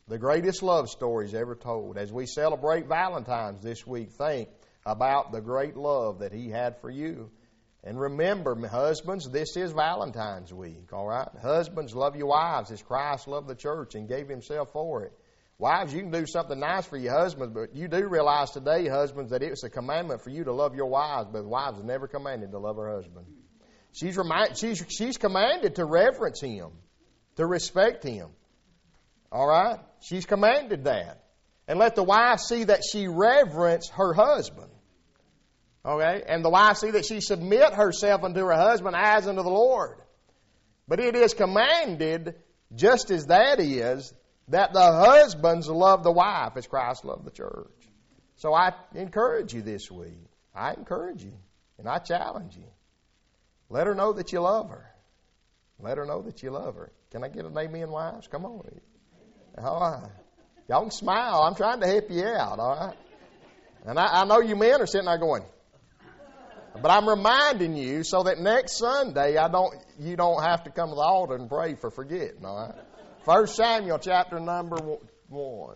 The greatest love stories ever told. As we celebrate Valentine's this week, think about the great love that He had for you. And remember, husbands, this is Valentine's week, all right? Husbands, love your wives as Christ loved the church and gave Himself for it. Wives, you can do something nice for your husbands, but you do realize today, husbands, that it's a commandment for you to love your wives, but wives are never commanded to love her husband. She's commanded to reverence him, to respect him. All right? She's commanded that. And let the wife see that she reverence her husband. Okay? And the wife see that she submit herself unto her husband as unto the Lord. But it is commanded, just as that is, that the husbands love the wife as Christ loved the church. So I encourage you this week. I encourage you. And I challenge you. Let her know that you love her. Let her know that you love her. Can I get an amen, wives? Come on. All right. Y'all can smile. I'm trying to help you out, all right? And I know you men are sitting there going, but I'm reminding you so that next Sunday you don't have to come to the altar and pray for forgetting, all right? 1 Samuel chapter number 1.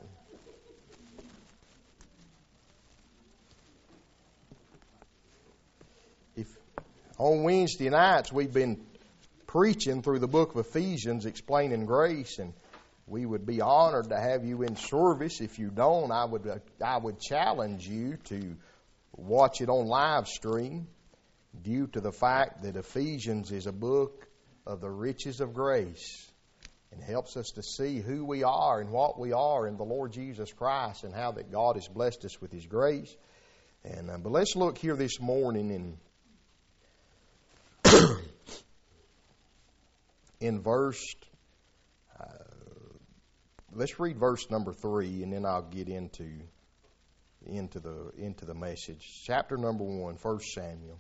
On Wednesday nights we've been preaching through the book of Ephesians, explaining grace, and we would be honored to have you in service. If you don't, I would challenge you to watch it on live stream, due to the fact that Ephesians is a book of the riches of grace and helps us to see who we are and what we are in the Lord Jesus Christ, and how that God has blessed us with His grace. And but let's look here this morning in verse. Let's read verse number 3, and then I'll get into the message. Chapter number 1, 1 Samuel.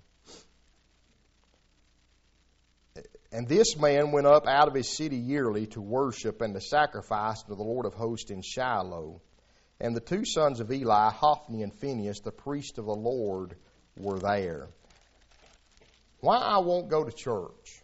And this man went up out of his city yearly to worship and to sacrifice to the Lord of hosts in Shiloh. And the two sons of Eli, Hophni and Phinehas, the priest of the Lord, were there. Why I won't go to church?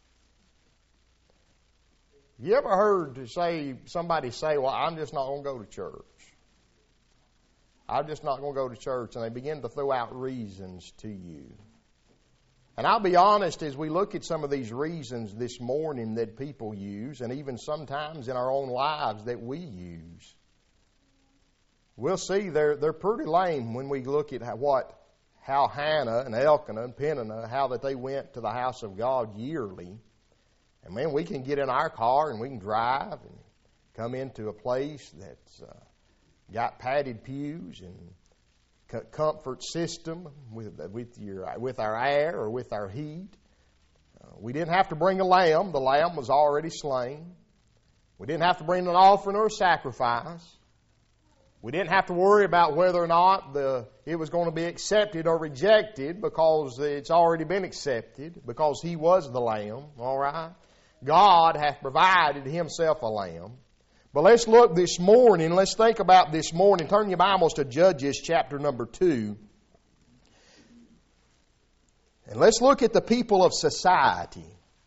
You ever heard somebody say, well, I'm just not going to go to church. I'm just not going to go to church. And they begin to throw out reasons to you. And I'll be honest, as we look at some of these reasons this morning that people use, and even sometimes in our own lives that we use, we'll see they're pretty lame when we look at how Hannah and Elkanah and Peninnah, how that they went to the house of God yearly. And man, we can get in our car and we can drive and come into a place that's got padded pews and comfort system with our air or with our heat. We didn't have to bring a lamb. The lamb was already slain. We didn't have to bring an offering or a sacrifice. We didn't have to worry about whether or not it was going to be accepted or rejected, because it's already been accepted, because He was the lamb. All right? God hath provided Himself a lamb. But let's look this morning. Let's think about this morning. Turn your Bibles to Judges chapter number 2. And let's look at the people of society.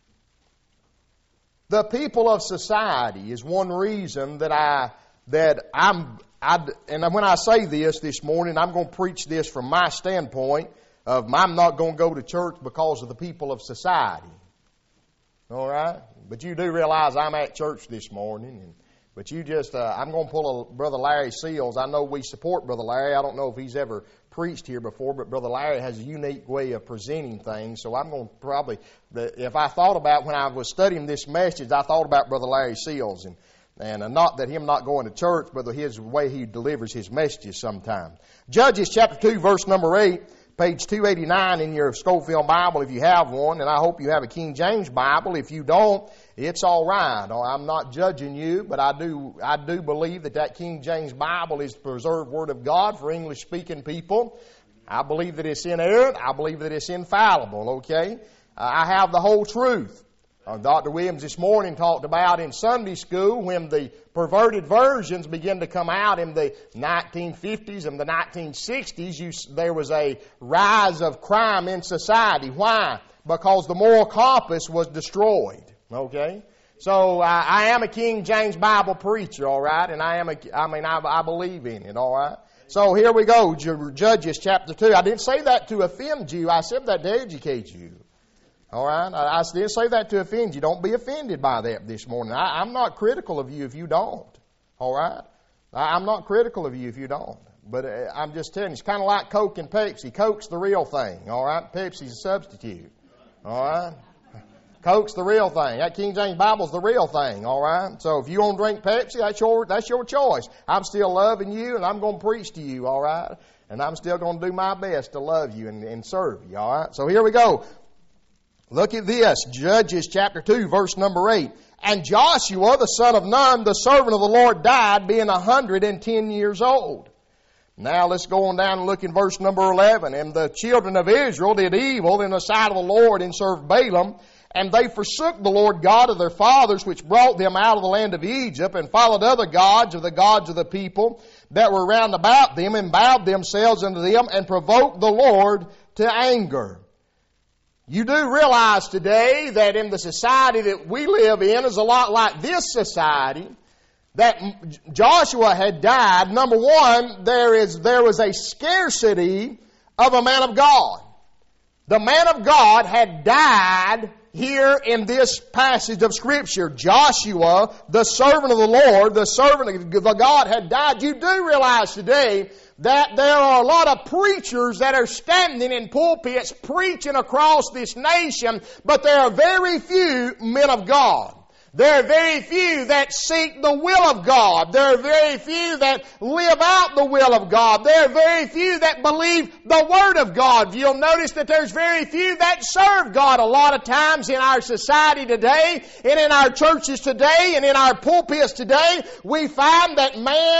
The people of society is one reason and when I say this morning, I'm going to preach this from my standpoint of I'm not going to go to church because of the people of society. All right? But you do realize I'm at church this morning. But I'm going to pull a Brother Larry Seals. I know we support Brother Larry. I don't know if he's ever preached here before, but Brother Larry has a unique way of presenting things. So I'm going to if I thought about when I was studying this message, I thought about Brother Larry Seals. And not that him not going to church, but his way he delivers his messages sometimes. Judges chapter 2, verse number 8. Page 289 in your Schofield Bible if you have one, and I hope you have a King James Bible. If you don't, it's all right. I'm not judging you, but I do believe that King James Bible is the preserved Word of God for English-speaking people. I believe that it's inerrant. I believe that it's infallible, okay? I have the whole truth. Dr. Williams this morning talked about in Sunday school when the perverted versions began to come out in the 1950s and the 1960s, there was a rise of crime in society. Why? Because the moral compass was destroyed. Okay? So I am a King James Bible preacher, all right, and I believe in it, all right. So here we go, Judges chapter 2. I didn't say that to offend you. I said that to educate you. All right? I didn't say that to offend you. Don't be offended by that this morning. I'm not critical of you if you don't. All right? I'm not critical of you if you don't. But I'm just telling you, it's kind of like Coke and Pepsi. Coke's the real thing. All right? Pepsi's a substitute. All right? Coke's the real thing. That King James Bible's the real thing, all right? So if you want to drink Pepsi, that's your choice. I'm still loving you, and I'm going to preach to you, all right? And I'm still going to do my best to love you and serve you, all right? So here we go. Look at this, Judges chapter 2, verse number 8. And Joshua, the son of Nun, the servant of the Lord, died, being 110 years old. Now let's go on down and look in verse number 11. And the children of Israel did evil in the sight of the Lord and served Balaam. And they forsook the Lord God of their fathers, which brought them out of the land of Egypt, and followed other gods of the people that were round about them, and bowed themselves unto them, and provoked the Lord to anger. You do realize today that in the society that we live in is a lot like this society, that Joshua had died. Number one, there was a scarcity of a man of God. The man of God had died here in this passage of Scripture. Joshua, the servant of the Lord, the servant of the God, had died. You do realize today that there are a lot of preachers that are standing in pulpits preaching across this nation, but there are very few men of God. There are very few that seek the will of God. There are very few that live out the will of God. There are very few that believe the Word of God. You'll notice that there's very few that serve God a lot of times in our society today, and in our churches today, and in our pulpits today. We find that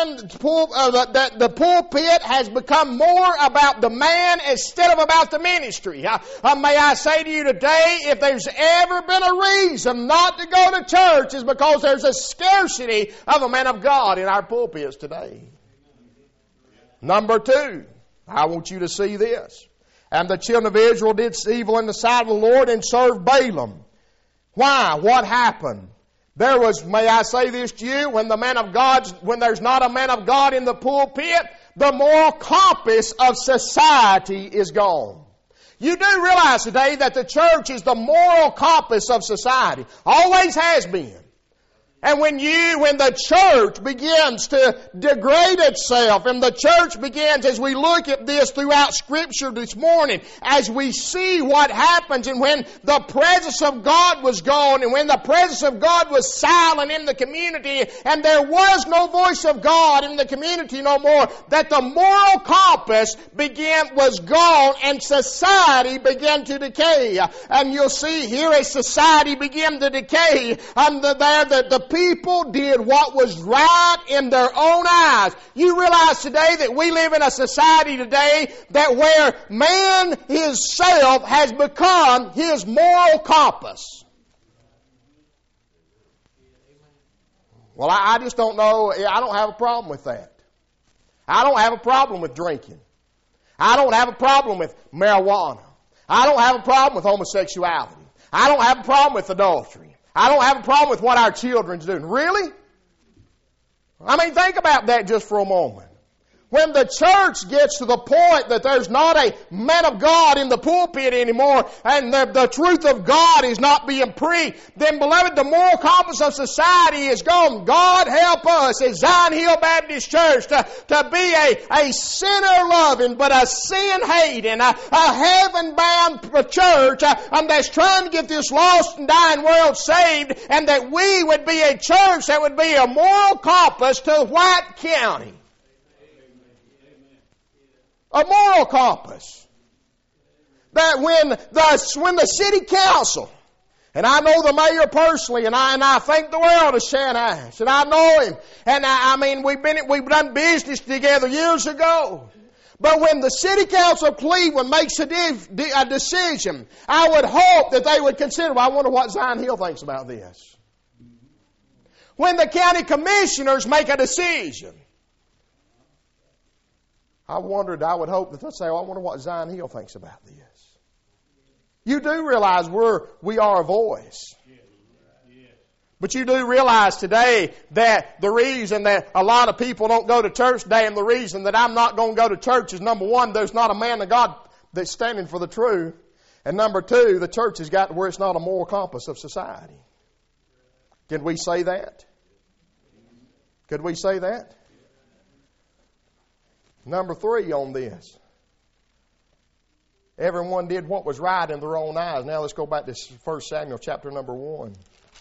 that the pulpit has become more about the man instead of about the ministry. May I say to you today, if there's ever been a reason not to go to church, is because there's a scarcity of a man of God in our pulpits today. Number two, I want you to see this. And the children of Israel did evil in the sight of the Lord and served Balaam. Why? What happened? There was, may I say this to you, when there's not a man of God in the pulpit, the moral compass of society is gone. You do realize today that the church is the moral compass of society. Always has been. And when the church begins to degrade itself, and the church begins, as we look at this throughout Scripture this morning, as we see what happens, and when the presence of God was gone, and when the presence of God was silent in the community, and there was no voice of God in the community no more, that the moral compass was gone, and society began to decay. And you'll see here as society began to decay, the people did what was right in their own eyes. You realize today that we live in a society today that where man himself has become his moral compass. Well, I just don't know. I don't have a problem with that. I don't have a problem with drinking. I don't have a problem with marijuana. I don't have a problem with homosexuality. I don't have a problem with adultery. I don't have a problem with what our children's doing. Really? I mean, think about that just for a moment. When the church gets to the point that there's not a man of God in the pulpit anymore, and the truth of God is not being preached, then, beloved, the moral compass of society is gone. God help us as Zion Hill Baptist Church to be a sinner-loving, but a sin-hating, a heaven-bound church that's trying to get this lost and dying world saved, and that we would be a church that would be a moral compass to White County. A moral compass. That when the city council, and I know the mayor personally, and I think the world of Shan Ash, and I know him, and we've done business together years ago. But when the city council of Cleveland makes a decision, I would hope that they would consider, I wonder what Zion Hill thinks about this. When the county commissioners make a decision, I would hope that they'll say, I wonder what Zion Hill thinks about this. You do realize we are a voice. But you do realize today that the reason that a lot of people don't go to church today, and the reason that I'm not going to go to church is, number one, there's not a man of God that's standing for the truth. And number two, the church has got to where it's not a moral compass of society. Can we say that? Could we say that? Number three on this. Everyone did what was right in their own eyes. Now let's go back to 1 Samuel chapter number 1.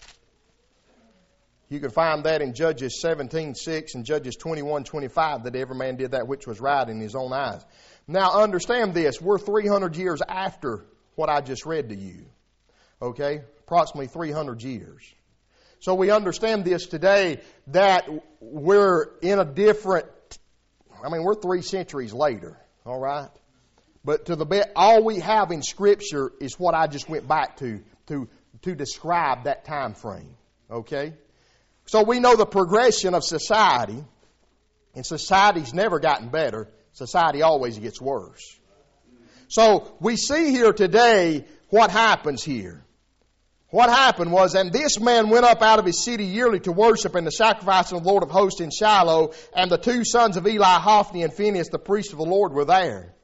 You can find that in Judges 17:6 and Judges 21:25, that every man did that which was right in his own eyes. Now understand this. We're 300 years after what I just read to you. Okay? Approximately 300 years. So we understand this today, that we're in a different, we're 3 centuries later. All right? But to the bit, all we have in Scripture is what I just went back to describe that time frame. Okay? So we know the progression of society, and society's never gotten better. Society always gets worse. So we see here today what happens here. What happened was, and this man went up out of his city yearly to worship and to sacrifice to the Lord of hosts in Shiloh, and the 2 sons of Eli, Hophni and Phinehas, the priests of the Lord, were there.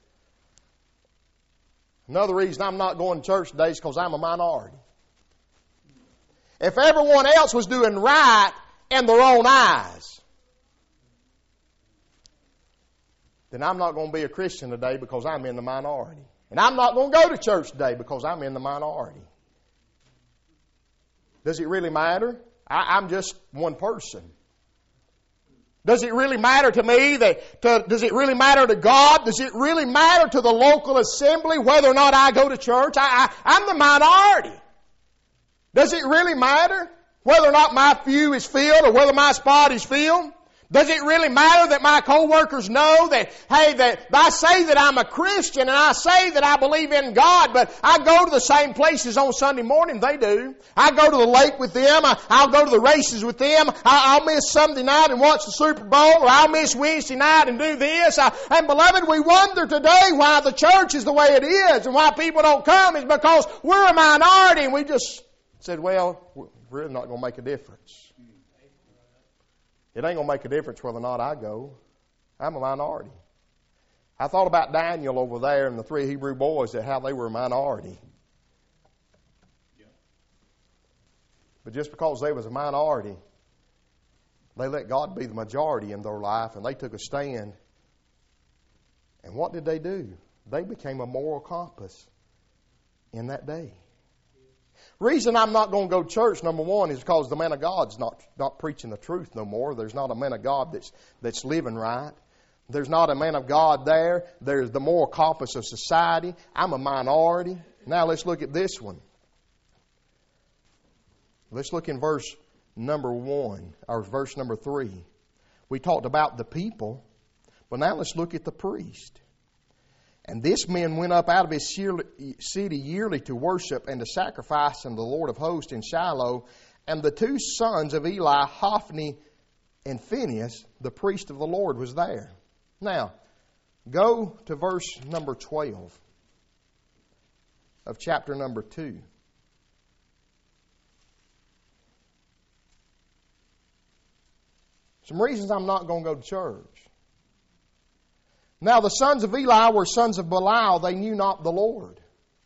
Another reason I'm not going to church today is because I'm a minority. If everyone else was doing right in their own eyes, then I'm not going to be a Christian today because I'm in the minority. And I'm not going to go to church today because I'm in the minority. Does it really matter? I'm just one person. Does it really matter to me? Does it really matter to God? Does it really matter to the local assembly whether or not I go to church? I'm the minority. Does it really matter whether or not my pew is filled or whether my spot is filled? Does it really matter that my co-workers know that, hey, that I say that I'm a Christian and I say that I believe in God, but I go to the same places on Sunday morning they do. I go to the lake with them. I'll go to the races with them. I'll miss Sunday night and watch the Super Bowl, or I'll miss Wednesday night and do this. And beloved, we wonder today why the church is the way it is and why people don't come is because we're a minority, and we just said, well, we're really not going to make a difference. It ain't going to make a difference whether or not I go. I'm a minority. I thought about Daniel over there and the 3 Hebrew boys, that how they were a minority. But just because they was a minority, they let God be the majority in their life, and they took a stand. And what did they do? They became a moral compass in that day. Reason I'm not going to go to church, number one, is because the man of God's not preaching the truth no more. There's not a man of God that's living right. There's not a man of God there. There's the moral compass of society. I'm a minority. Now let's look at this one. Let's look in verse number 1, or verse number 3. We talked about the people, but now let's look at the priest. And this man went up out of his city yearly to worship and to sacrifice unto the Lord of hosts in Shiloh. And the 2 sons of Eli, Hophni and Phinehas, the priest of the Lord, was there. Now, go to verse number 12 of chapter number 2. Some reasons I'm not going to go to church. Now the sons of Eli were sons of Belial. They knew not the Lord.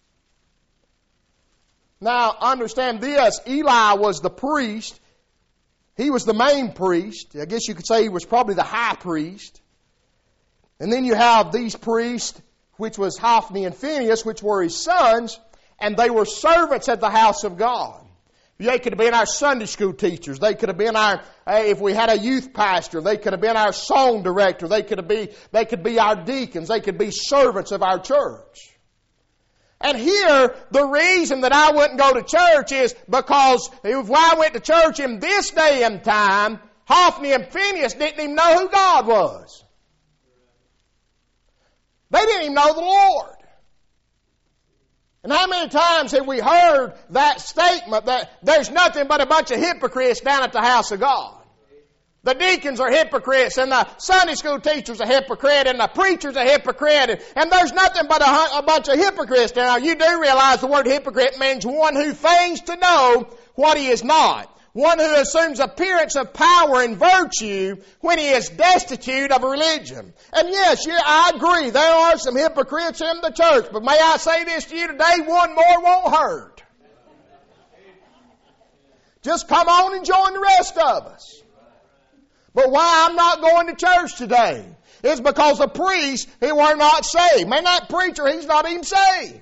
Now understand this. Eli was the priest. He was the main priest. I guess you could say he was probably the high priest. And then you have these priests, which was Hophni and Phinehas, which were his sons, and they were servants at the house of God. They could have been our Sunday school teachers. They could have been if we had a youth pastor, they could have been our song director. They could be our deacons. They could be servants of our church. And here, the reason that I wouldn't go to church is because if I went to church in this day and time, Hophni and Phinehas didn't even know who God was. They didn't even know the Lord. And how many times have we heard that statement that there's nothing but a bunch of hypocrites down at the house of God? The deacons are hypocrites, and the Sunday school teachers are hypocrites, and the preachers are hypocrites, and there's nothing but a bunch of hypocrites. Now, you do realize the word hypocrite means one who feigns to know what he is not. one who assumes appearance of power and virtue when he is destitute of religion. And yes, I agree, there are some hypocrites in the church, but may I say this to you today, one more won't hurt. Just come on and join the rest of us. But why I'm not going to church today is because the priests who were not saved. Man, that preacher, he's not even saved.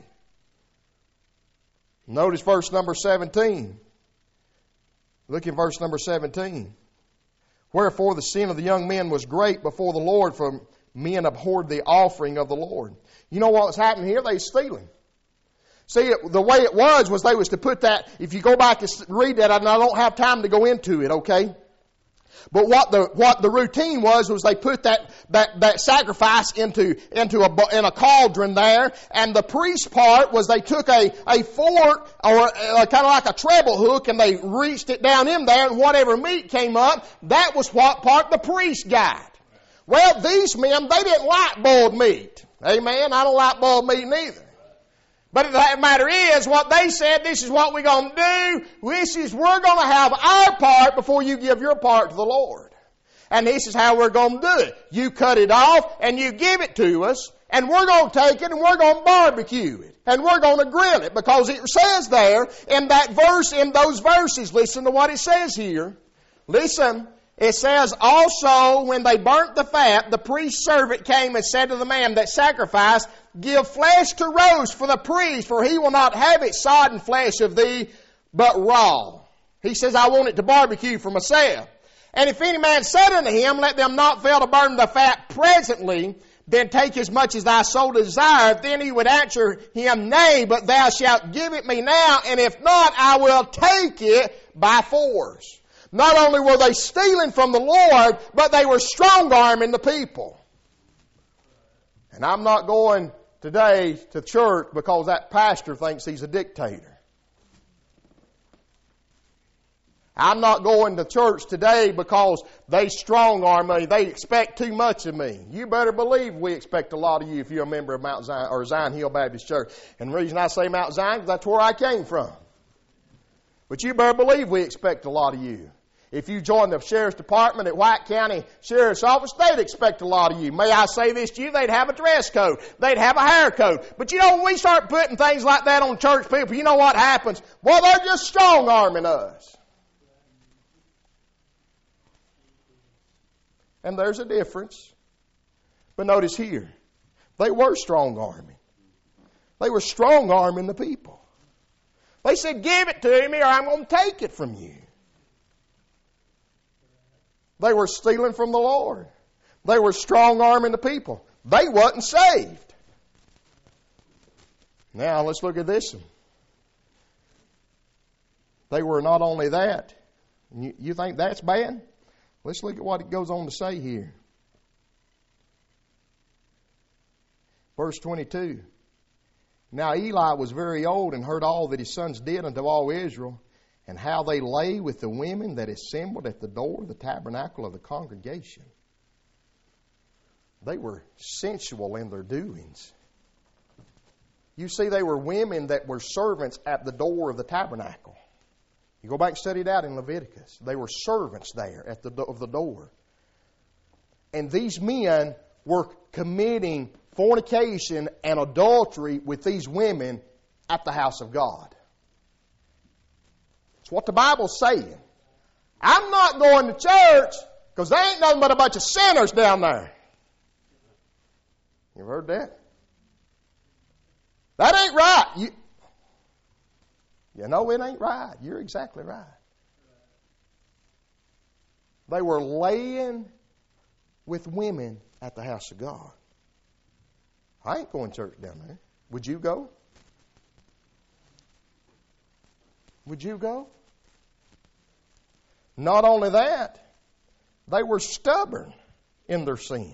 Notice verse number 17. Look at verse number 17. Wherefore the sin of the young men was great before the Lord, for men abhorred the offering of the Lord. You know what's happening here? They're stealing. See, the way it was they was to put that, if you go back and read that, and I don't have time to go into it, okay? But what the routine was they put that sacrifice into a cauldron there, and the priest part was they took a fork or kind of like a treble hook, and they reached it down in there, and whatever meat came up, that was what part the priest got. Well, these men, they didn't like boiled meat. Amen. I don't like boiled meat neither. But the matter is, what they said, this is what we're going to do. We're going to have our part before you give your part to the Lord. And this is how we're going to do it. You cut it off and you give it to us, and we're going to take it and we're going to barbecue it. And we're going to grill it, because it says there in that verse, in those verses, listen to what it says here. Listen. It says, also, when they burnt the fat, the priest's servant came and said to the man that sacrificed, give flesh to roast for the priest, for he will not have it sodden flesh of thee, but raw. He says, I want it to barbecue for myself. And if any man said unto him, let them not fail to burn the fat presently, then take as much as thy soul desireth, then he would answer him, nay, but thou shalt give it me now, and if not, I will take it by force. Not only were they stealing from the Lord, but they were strong-arming the people. And I'm not going today to church because that pastor thinks he's a dictator. I'm not going to church today because they strong-arm me. They expect too much of me. You better believe we expect a lot of you if you're a member of Mount Zion or Zion Hill Baptist Church. And the reason I say Mount Zion is that's where I came from. But you better believe we expect a lot of you. If you join the sheriff's department at White County Sheriff's Office, they'd expect a lot of you. May I say this to you? They'd have a dress code. They'd have a hair code. But you know, when we start putting things like that on church people, you know what happens? Well, they're just strong-arming us. And there's a difference. But notice here, they were strong-arming. They were strong-arming the people. They said, give it to me or I'm going to take it from you. They were stealing from the Lord. They were strong-arming the people. They wasn't saved. Now, let's look at this one. They were not only that. You think that's bad? Let's look at what it goes on to say here. Verse 22. Now Eli was very old and heard all that his sons did unto all Israel, and how they lay with the women that assembled at the door of the tabernacle of the congregation. They were sensual in their doings. You see, they were women that were servants at the door of the tabernacle. You go back and study it out in Leviticus. They were servants there at the door. And these men were committing fornication and adultery with these women at the house of God. It's what the Bible's saying. I'm not going to church because there ain't nothing but a bunch of sinners down there. You ever heard that? That ain't right. You know it ain't right. You're exactly right. They were laying with women at the house of God. I ain't going to church down there. Would you go? Would you go? Not only that, they were stubborn in their sins.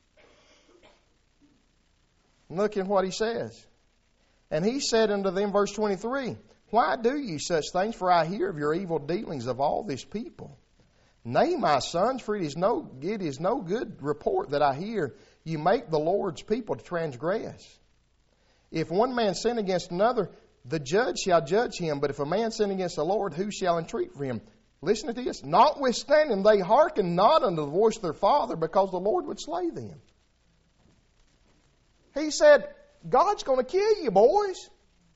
Look at what he says. And he said unto them, verse 23, why do ye such things? For I hear of your evil dealings of all this people. Nay, my sons, for it is no good report that I hear you make the Lord's people to transgress. If one man sin against another, the judge shall judge him. But if a man sin against the Lord, who shall entreat for him? Listen to this. Notwithstanding, they hearkened not unto the voice of their father, because the Lord would slay them. He said, God's going to kill you, boys.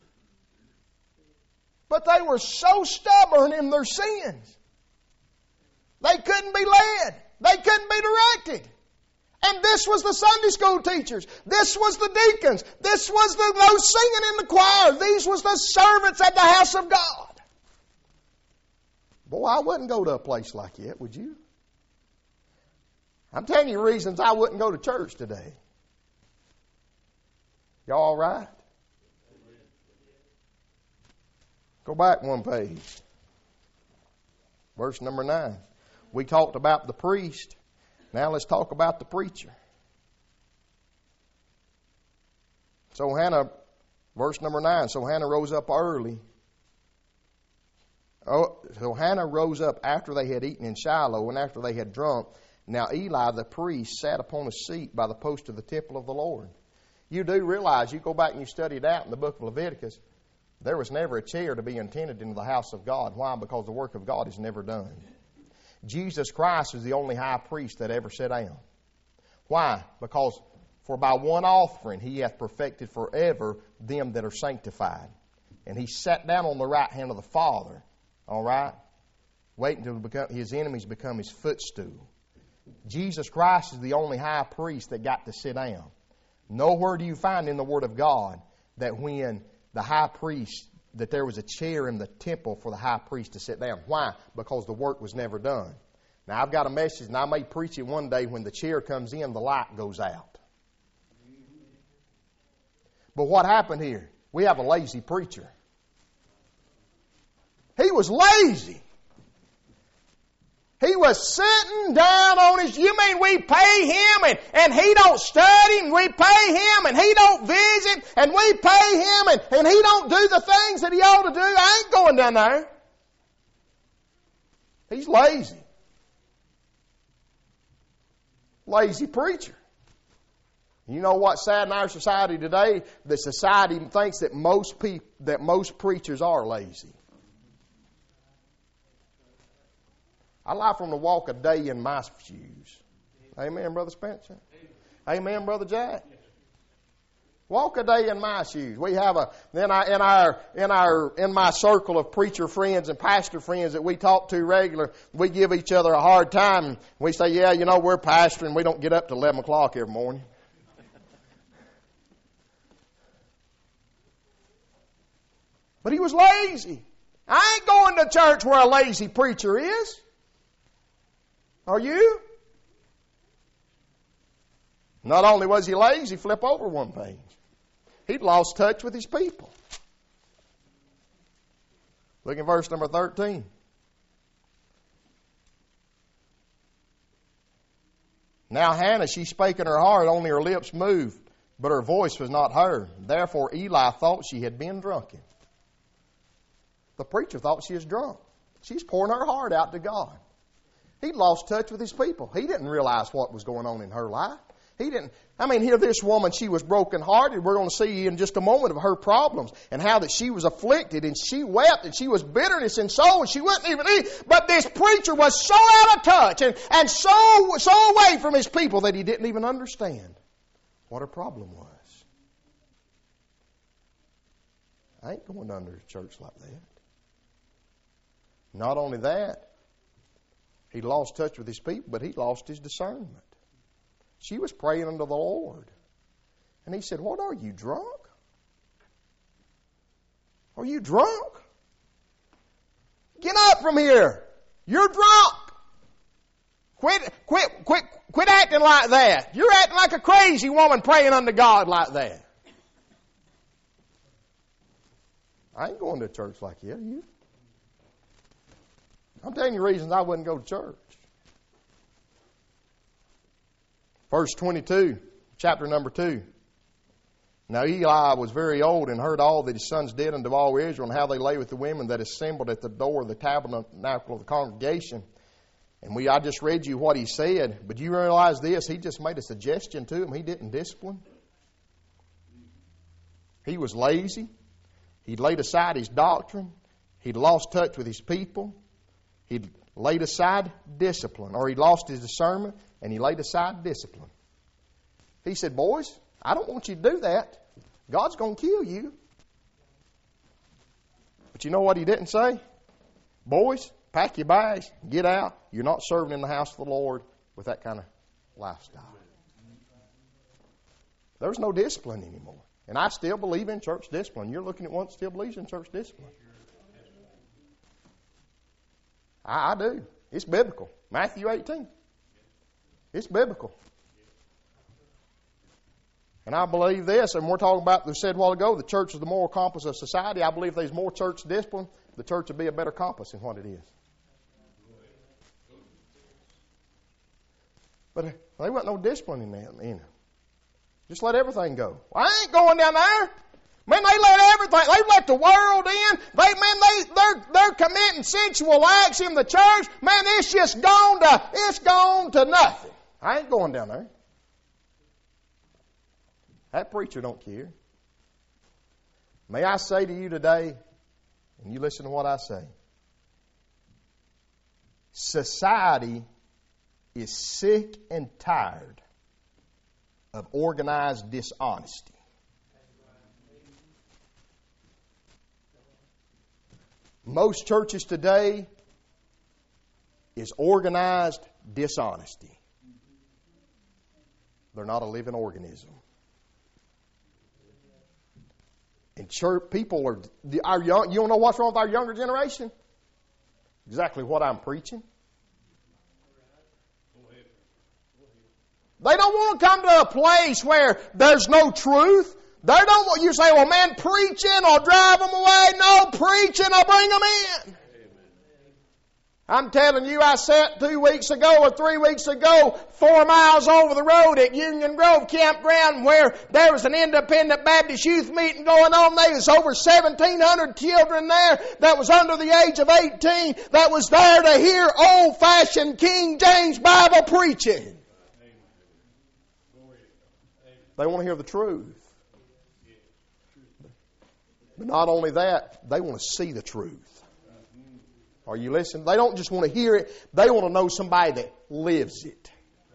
But they were so stubborn in their sins. They couldn't be led. They couldn't be directed. And this was the Sunday school teachers. This was the deacons. This was those singing in the choir. These was the servants at the house of God. Boy, I wouldn't go to a place like that, would you? I'm telling you reasons I wouldn't go to church today. Y'all all right? Go back one page. Verse number 9. We talked about the priest. Now let's talk about the preacher. So Hannah, verse number 9. So Hannah rose up early. So Hannah rose up after they had eaten in Shiloh and after they had drunk. Now Eli the priest sat upon a seat by the post of the temple of the Lord. You do realize, you go back and you study it out in the book of Leviticus, there was never a chair to be intended into the house of God. Why? Because the work of God is never done. Jesus Christ is the only high priest that ever sat down. Why? Because for by one offering he hath perfected forever them that are sanctified. And he sat down on the right hand of the Father. All right? Waiting until his enemies become his footstool. Jesus Christ is the only high priest that got to sit down. Nowhere do you find in the Word of God that when the high priest, that there was a chair in the temple for the high priest to sit down. Why? Because the work was never done. Now I've got a message, and I may preach it one day. When the chair comes in, the light goes out. But what happened here? We have a lazy preacher. He was lazy. He was sitting down on his... You mean we pay him and he don't study, and we pay him and he don't visit, and we pay him and he don't do the things that he ought to do? I ain't going down there. He's lazy. Lazy preacher. You know what's sad in our society today? The society thinks that most preachers are lazy. I like for them to walk a day in my shoes. Amen, Brother Spencer? Amen, Brother Jack? Walk a day in my shoes. We have in my circle of preacher friends and pastor friends that we talk to regular, we give each other a hard time. We say, yeah, you know, we're pastoring. We don't get up till 11 o'clock every morning. But he was lazy. I ain't going to church where a lazy preacher is. Are you? Not only was he lazy, flip over one page. He'd lost touch with his people. Look at verse number 13. Now Hannah, she spake in her heart, only her lips moved, but her voice was not heard. Therefore Eli thought she had been drunken. The preacher thought she was drunk. She's pouring her heart out to God. He'd lost touch with his people. He didn't realize what was going on in her life. He didn't. I mean, here this woman, she was brokenhearted. We're going to see in just a moment of her problems and how that she was afflicted and she wept and she was bitterness in soul and she wouldn't even eat. But this preacher was so out of touch and so away from his people that he didn't even understand what her problem was. I ain't going under a church like that. Not only that, he lost touch with his people, but he lost his discernment. She was praying unto the Lord. And he said, what are you, drunk? Are you drunk? Get up from here. You're drunk. Quit acting like that. You're acting like a crazy woman praying unto God like that. I ain't going to a church like that, are you? I'm telling you reasons I wouldn't go to church. Verse 22, chapter number 2. Now Eli was very old and heard all that his sons did unto all Israel and how they lay with the women that assembled at the door of the tabernacle of the congregation. And I just read you what he said. But you realize this, he just made a suggestion to them. He didn't discipline. He was lazy. He'd laid aside his doctrine. He'd lost touch with his people. He laid aside discipline, or he lost his discernment, and he laid aside discipline. He said, boys, I don't want you to do that. God's going to kill you. But you know what he didn't say? Boys, pack your bags, get out. You're not serving in the house of the Lord with that kind of lifestyle. There's no discipline anymore. And I still believe in church discipline. You're looking at one that still believes in church discipline. I do. It's biblical. Matthew 18. It's biblical. And I believe this, and we're talking about, they said a while ago, the church is the moral compass of society. I believe if there's more church discipline, the church would be a better compass than what it is. But there wasn't no discipline in that. Just let everything go. Well, I ain't going down there. Man, they let everything. They let the world in. They're committing sensual acts in the church. Man, it's gone to nothing. I ain't going down there. That preacher don't care. May I say to you today, and you listen to what I say, society is sick and tired of organized dishonesty. Most churches today is organized dishonesty. They're not a living organism. And church people are young. You don't know what's wrong with our younger generation? Exactly what I'm preaching. They don't want to come to a place where there's no truth. They don't want you say, well, man, preaching will drive them away. No, preaching will bring them in. I'm telling you, I sat 2 weeks ago or 3 weeks ago 4 miles over the road at Union Grove Campground where there was an independent Baptist youth meeting going on. There was over 1,700 children there that was under the age of 18 that was there to hear old-fashioned King James Bible preaching. They want to hear the truth. But not only that, they want to see the truth. Are you listening? They don't just want to hear it. They want to know somebody that lives it.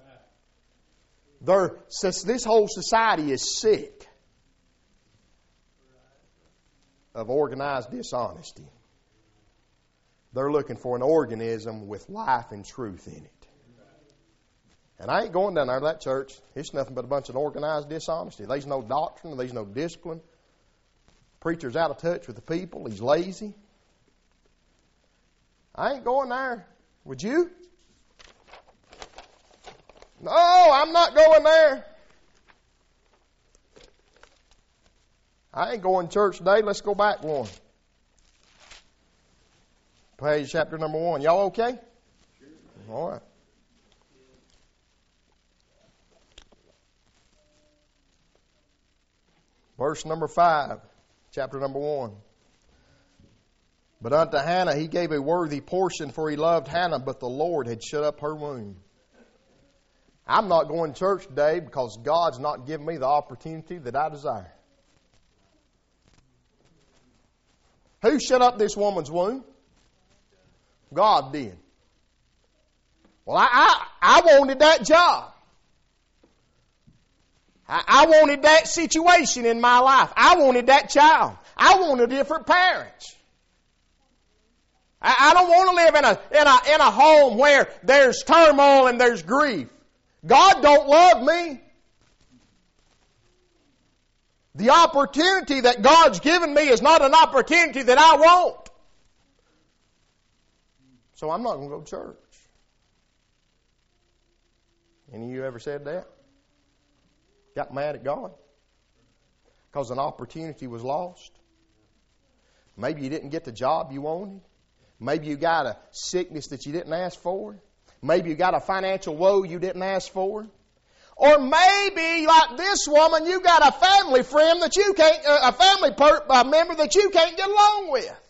This whole society is sick of organized dishonesty. They're looking for an organism with life and truth in it. And I ain't going down there to that church. It's nothing but a bunch of organized dishonesty. There's no doctrine. There's no discipline. Preacher's out of touch with the people. He's lazy. I ain't going there. Would you? No, I'm not going there. I ain't going to church today. Let's go back one. Page chapter number 1. Y'all okay? Sure. All right. Verse number 5, chapter number 1. But unto Hannah he gave a worthy portion, for he loved Hannah, but the Lord had shut up her womb. I'm not going to church today because God's not giving me the opportunity that I desire. Who shut up this woman's womb? God did. Well, I wanted that job. I wanted that situation in my life. I wanted that child. I wanted different parents. I don't want to live in a home where there's turmoil and there's grief. God don't love me. The opportunity that God's given me is not an opportunity that I want. So I'm not going to go to church. Any of you ever said that? Got mad at God? Because an opportunity was lost? Maybe you didn't get the job you wanted. Maybe you got a sickness that you didn't ask for. Maybe you got a financial woe you didn't ask for. Or maybe, like this woman, you got a family friend that you can't, a member that you can't get along with.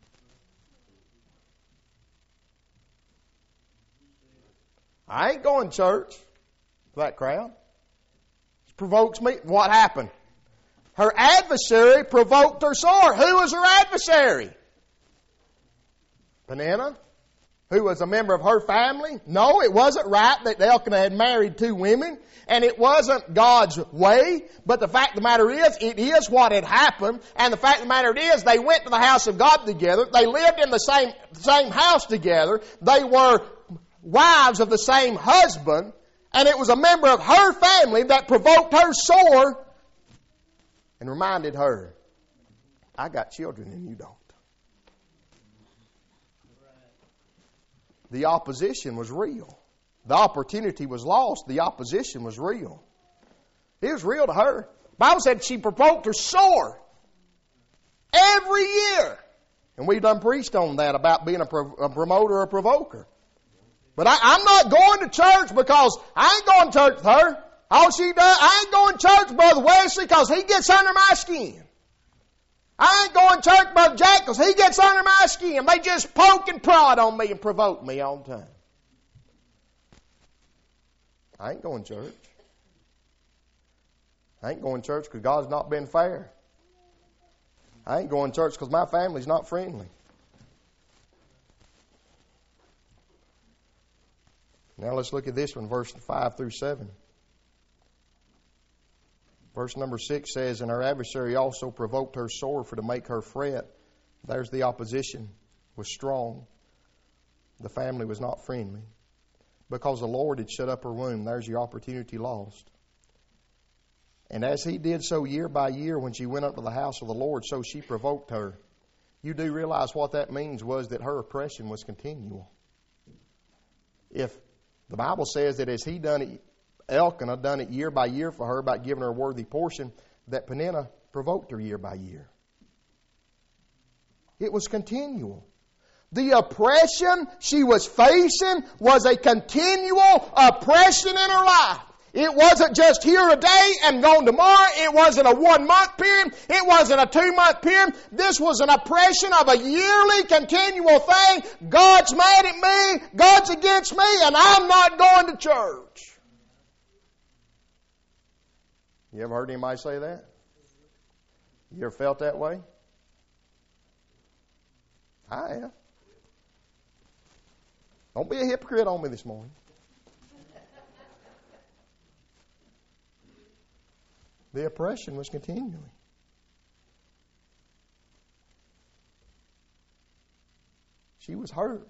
I ain't going to church for that crowd. It provokes me. What happened? Her adversary provoked her sore. Who was her adversary? Peninnah. who was a member of her family. No, it wasn't right that Elkanah had married two women, and it wasn't God's way. But the fact of the matter is, it is what had happened. And the fact of the matter is, they went to the house of God together. They lived in the same house together. They were wives of the same husband. And it was a member of her family that provoked her sore and reminded her, I got children and you don't. The opposition was real. The opportunity was lost. The opposition was real. It was real to her. The Bible said she provoked her sore every year. And we've done preached on that about being a promoter or a provoker. But I'm not going to church because I ain't going to church with her. All she does, I ain't going to church with Brother Wesley because he gets under my skin. I ain't going to church with Brother Jack because he gets under my skin. They just poke and prod on me and provoke me all the time. I ain't going to church. I ain't going to church because God's not been fair. I ain't going to church because my family's not friendly. Now let's look at this one, verse 5 through 7. Verse number 6 says, And her adversary also provoked her sore for to make her fret. There's the opposition was strong. The family was not friendly. Because the Lord had shut up her womb, there's your opportunity lost. And as he did so year by year when she went up to the house of the Lord, so she provoked her. You do realize what that means was that her oppression was continual. If the Bible says that as he done it, Elkanah done it year by year for her about giving her a worthy portion, that Peninnah provoked her year by year. It was continual. The oppression she was facing was a continual oppression in her life. It wasn't just here a day and gone tomorrow. It wasn't a 1 month period. It wasn't a 2 month period. This was an oppression of a yearly continual thing. God's mad at me. God's against me, and I'm not going to church. You ever heard anybody say that? You ever felt that way? I have. Don't be a hypocrite on me this morning. The oppression was continuing. She was hurt.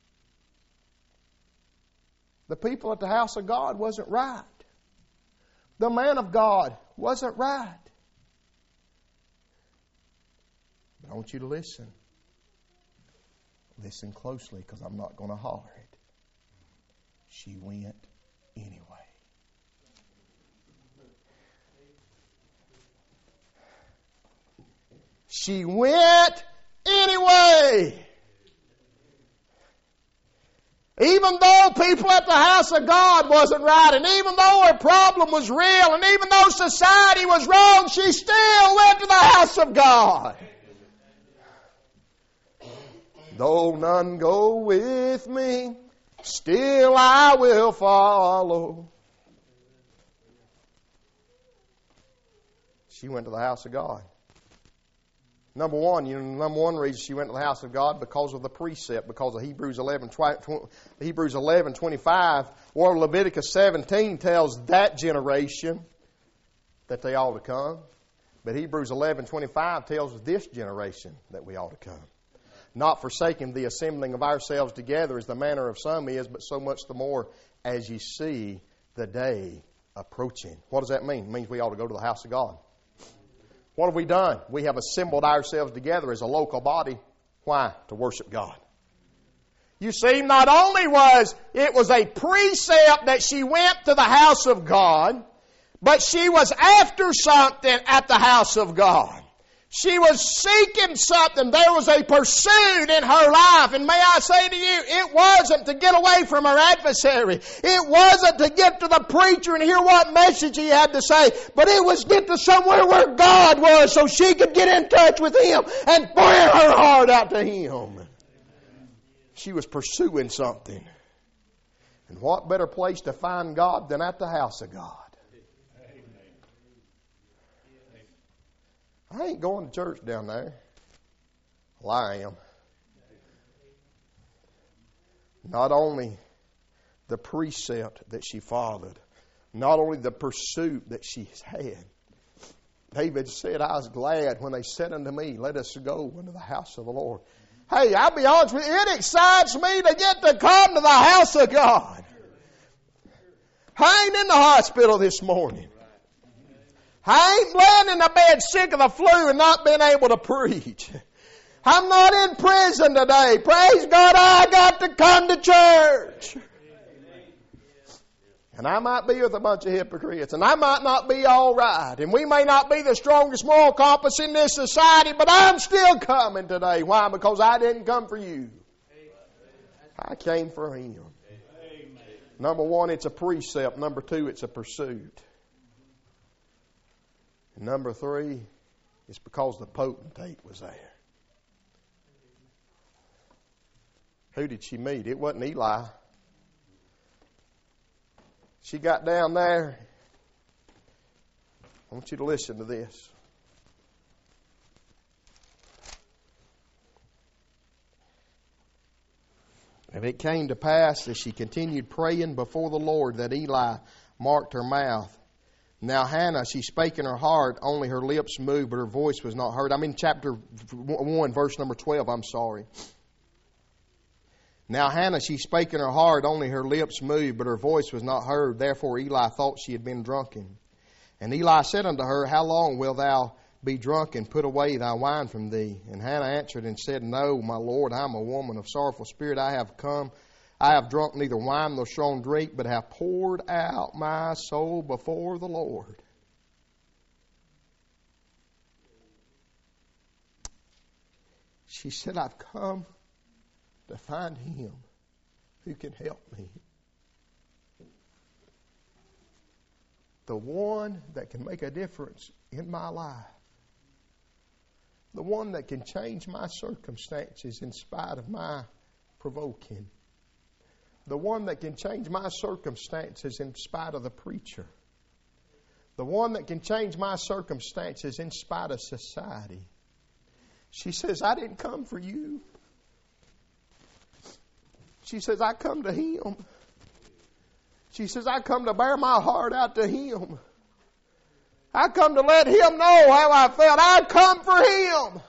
The people at the house of God wasn't right. The man of God wasn't right. But I want you to listen. Listen closely, because I'm not going to holler it. She went anyway. She went anyway. Even though people at the house of God wasn't right, and even though her problem was real, and even though society was wrong, she still went to the house of God. Though none go with me, still I will follow. She went to the house of God. Number one reason she went to the house of God because of the precept, because of Hebrews 11:25, or Leviticus 17 tells that generation that they ought to come. But Hebrews 11:25 tells this generation that we ought to come. Not forsaking the assembling of ourselves together as the manner of some is, but so much the more as ye see the day approaching. What does that mean? It means we ought to go to the house of God. What have we done? We have assembled ourselves together as a local body. Why? To worship God. You see, not only was it a precept that she went to the house of God, but she was after something at the house of God. She was seeking something. There was a pursuit in her life. And may I say to you, it wasn't to get away from her adversary. It wasn't to get to the preacher and hear what message he had to say. But it was get to somewhere where God was so she could get in touch with Him and pour her heart out to Him. She was pursuing something. And what better place to find God than at the house of God? I ain't going to church down there. Well, I am. Not only the precept that she followed, not only the pursuit that she had. David said, I was glad when they said unto me, let us go into the house of the Lord. Hey, I'll be honest with you, it excites me to get to come to the house of God. I ain't in the hospital this morning. I ain't laying in the bed sick of the flu and not being able to preach. I'm not in prison today. Praise God, I got to come to church. And I might be with a bunch of hypocrites, and I might not be all right, and we may not be the strongest moral compass in this society, but I'm still coming today. Why? Because I didn't come for you. I came for Him. Number one, it's a precept. Number two, it's a pursuit. And number three, it's because the potentate was there. Who did she meet? It wasn't Eli. She got down there. I want you to listen to this. And it came to pass as she continued praying before the Lord that Eli marked her mouth. Now Hannah, she spake in her heart, only her lips moved, but her voice was not heard. I'm in chapter 1, verse number 12, I'm sorry. Now Hannah, she spake in her heart, only her lips moved, but her voice was not heard. Therefore Eli thought she had been drunken. And Eli said unto her, How long wilt thou be drunk, and put away thy wine from thee? And Hannah answered and said, No, my Lord, I am a woman of sorrowful spirit. I have drunk neither wine nor strong drink, but have poured out my soul before the Lord. She said, I've come to find Him who can help me. The one that can make a difference in my life. The one that can change my circumstances in spite of my provoking. The one that can change my circumstances in spite of the preacher. The one that can change my circumstances in spite of society. She says, I didn't come for you. She says, I come to Him. She says, I come to bear my heart out to Him. I come to let Him know how I felt. I come for Him.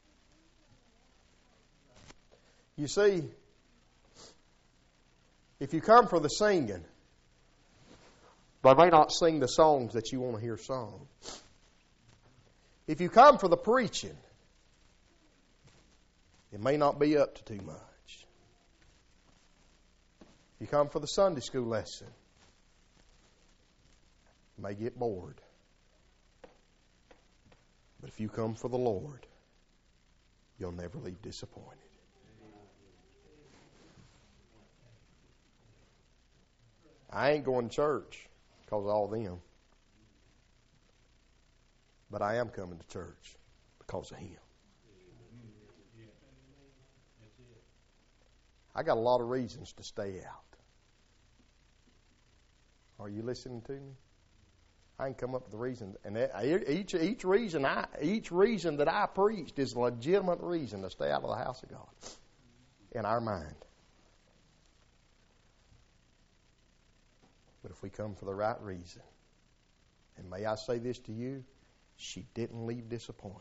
You see, if you come for the singing, they may not sing the songs that you want to hear sung. If you come for the preaching, it may not be up to too much. If you come for the Sunday school lesson, you may get bored. But if you come for the Lord, you'll never leave disappointed. I ain't going to church because of all them. But I am coming to church because of Him. I got a lot of reasons to stay out. Are you listening to me? I can come up with a reason, and each reason that I preached is a legitimate reason to stay out of the house of God in our mind. But if we come for the right reason, and may I say this to you, she didn't leave disappointed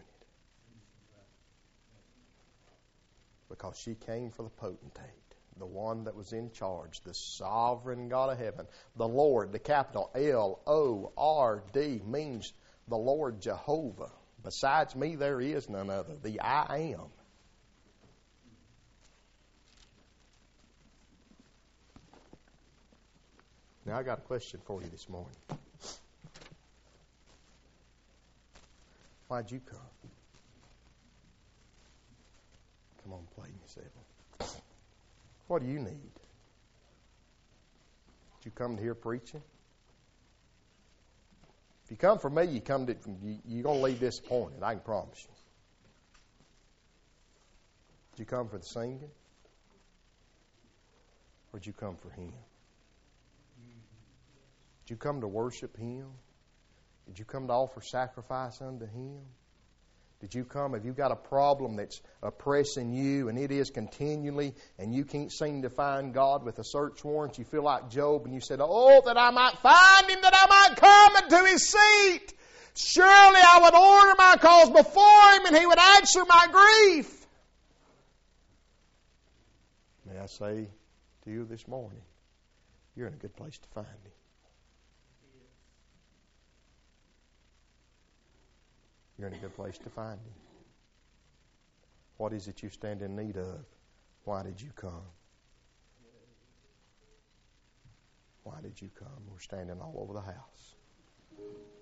because she came for the potentate. The one that was in charge, the sovereign God of heaven, the Lord, the capital L-O-R-D means the Lord Jehovah. Besides me, there is none other. The I am. Now I got a question for you this morning. Why'd you come? Come on, play me, Sable. What do you need? Did you come to hear preaching? If you come for me, you're going to leave disappointed. I can promise you. Did you come for the singing? Or did you come for Him? Did you come to worship Him? Did you come to offer sacrifice unto Him? Did you come? Have you got a problem that's oppressing you, and it is continually, and you can't seem to find God with a search warrant? You feel like Job, and you said, "Oh, that I might find Him, that I might come into His seat. Surely I would order my cause before Him, and He would answer my grief." May I say to you this morning, you're in a good place to find Him. You're in a good place to find Him. What is it you stand in need of? Why did you come? Why did you come? We're standing all over the house.